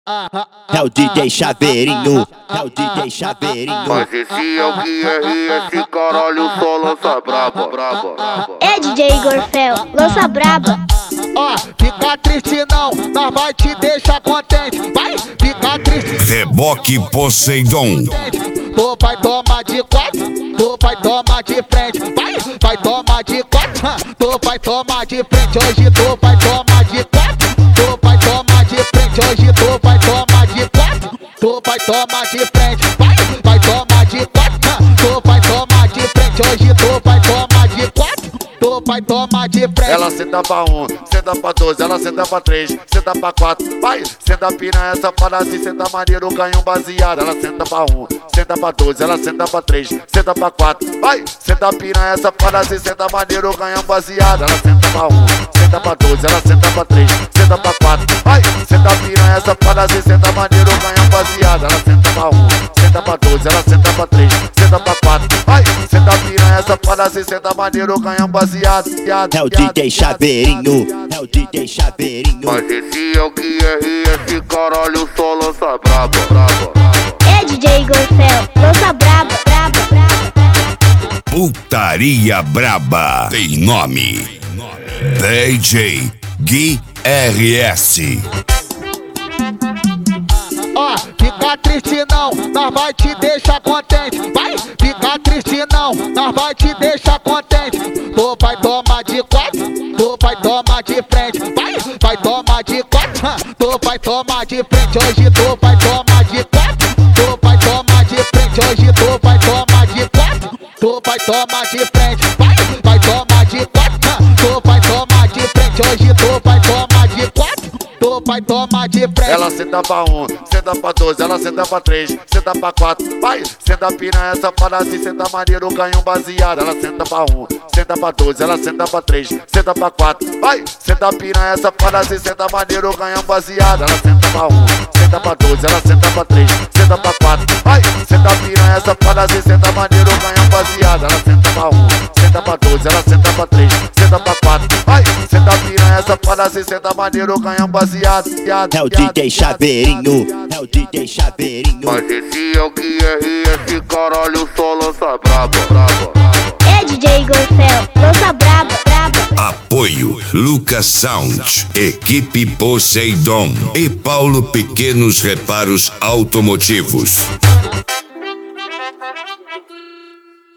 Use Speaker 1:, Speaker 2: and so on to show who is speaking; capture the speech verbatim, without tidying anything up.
Speaker 1: É o D J Chaveirinho, é o D J Chaveirinho.
Speaker 2: Mas esse é o que é, esse caralho só lança braba, braba, braba.
Speaker 3: É D J Igor Fel, lança braba.
Speaker 4: Ó, fica triste não, nós vai te deixar contente. Vai, fica triste.
Speaker 5: Reboque Poseidon.
Speaker 4: Tu vai tomar de quatro, tu vai tomar de frente. Vai, vai tomar de quatro, tu vai tomar de frente. Hoje tu vai tomar de quatro, tu vai tomar de frente. Hoje tu vai tomar de quatro, tu vai tomar de frente. Vai, vai tomar de quatro, tu vai tomar de frente. Hoje tu vai tomar de quatro, tu vai tomar de frente.
Speaker 2: Ela senta pra um, senta pra dois, ela senta pra três, senta pra quatro. Vai, senta piranha, essa para assim, senta maneiro, ganha um baseado. Ela senta pra um, senta pra dois, ela senta pra três, senta pra quatro. Vai, senta piranha, essa para assim, senta maneiro, ganha um baseado. Ela senta pra um, senta pra dois, ela senta pra três, senta pra quatro. Vai, senta piranha, essa para assim, senta maneiro, ganha um baseado. Ela senta pra um, senta pra dois, ela senta pra três, senta pra quatro. Vai, senta piranha, essa para assim, senta maneiro, ganha um baseado.
Speaker 1: É o D J Chaveirinho, é o D J Chaveirinho.
Speaker 2: Mas esse é o que é, esse caralho só lança braba, braba.
Speaker 3: É D J Igor Fel, lança braba, braba, braba.
Speaker 5: Putaria Braba tem nome. D J Gui R S.
Speaker 4: Ó, fica triste não, nós vai te deixar contente. Vai, fica triste não, nós vai te deixar contente. Tu vai tomar de quatro, tu vai tomar de frente. Vai, vai tomar de quatro, tu vai tomar de frente. Hoje tu vai tomar de quatro, tu vai tomar de frente. Hoje tu vai tomar de quatro, tu vai tomar de frente. Vai, vai tomar de quatro, tu vai tomar de frente. Hoje tu vai tomar de quatro, tu vai tomar de frente.
Speaker 2: Ela senta pra um, senta pra dois, ela senta pra três, senta pra quatro. Vai, senta piranha, essa para assim, senta maneiro, ganha um baseado. Ela senta pra um, senta pra dois, ela senta pra três, senta pra quatro. Vai, senta piranha, essa para assim, senta maneiro, ganha um baseado. Ela senta pra um, senta pra dois, ela senta pra três, senta pra quatro. Vai, senta piranha, essa para assim, senta maneiro, ganha um baseado. Ela senta pra um, senta pra dois, ela senta pra três, senta pra quatro. Vai, senta piranha, essa para assim, senta maneiro, ganha um baseado.
Speaker 1: É o D J Chaveirinho, é o D J Chaveirinho.
Speaker 2: Mas esse é o que é, esse caralho só lança braba, braba.
Speaker 3: É D J Igor Fel, lança braba, braba.
Speaker 5: Apoio Lucas Sound, Equipe Poseidon e Paulo Pequenos Reparos Automotivos.